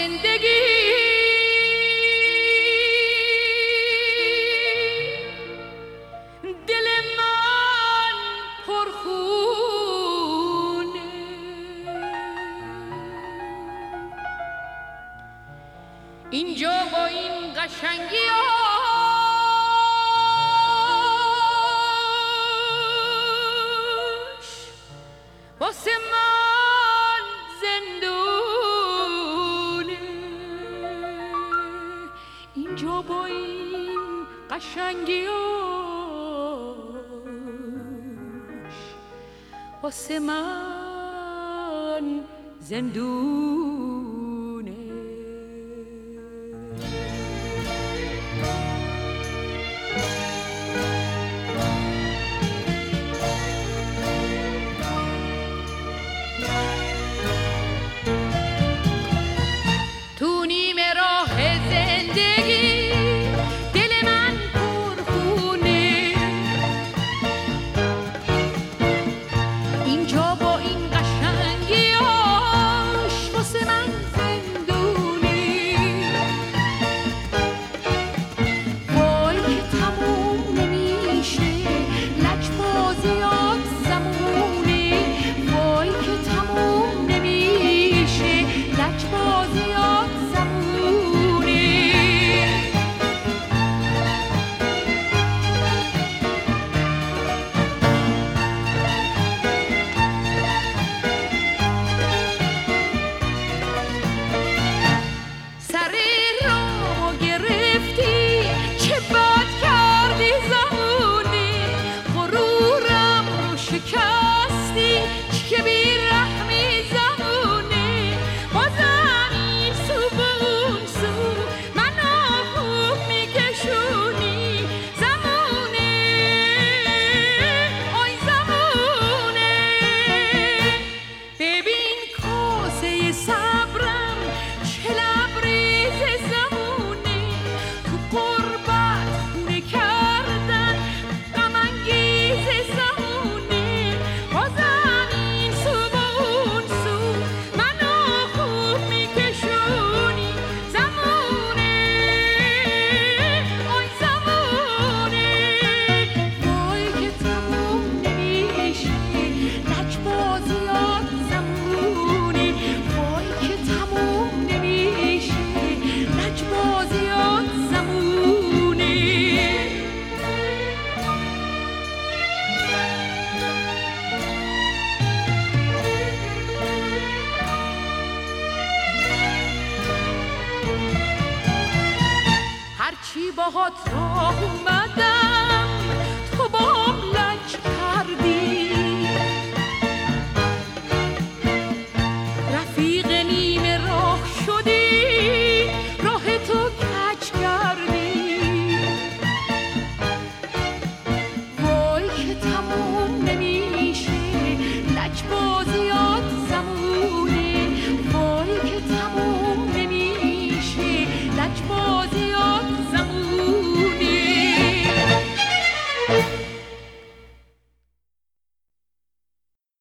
زندگی دل من پرخونه. اینجا با این قشنگی واسه من زندونه. اینجا با این قشنگیاش واسه من زندونه. تو نیمه راه زندگی دل من پرخونه. اینجا با این قشنگیاش واسه من زندونی. وای که تموم نمیشه لجبازیات زمونه. وای که تموم نمیشه لجبازیات که بی رحمی زمونه. بازم این سو به اون سو منو خوب میکشونی. زمونه آی زمونه. ببین کاسه صبرم چه لبریز زمونه. تو قربت خونه کردن غم انگیز زمونه. بازم این سو با اون سو منو خوب میکشونی. زمونه آی زمونه. وای که تموم نمیشه لجبازیات زمونی. وای که تموم نمیشه لجبازیات زمونی. هرچی باهات راه اومدم تو بام لج کردی. رفیق نیمه راه شدی راه تو کج کردی. وای که تموم نمیشه لجبازیات زمونه. وای که تموم نمیشه لجبازیات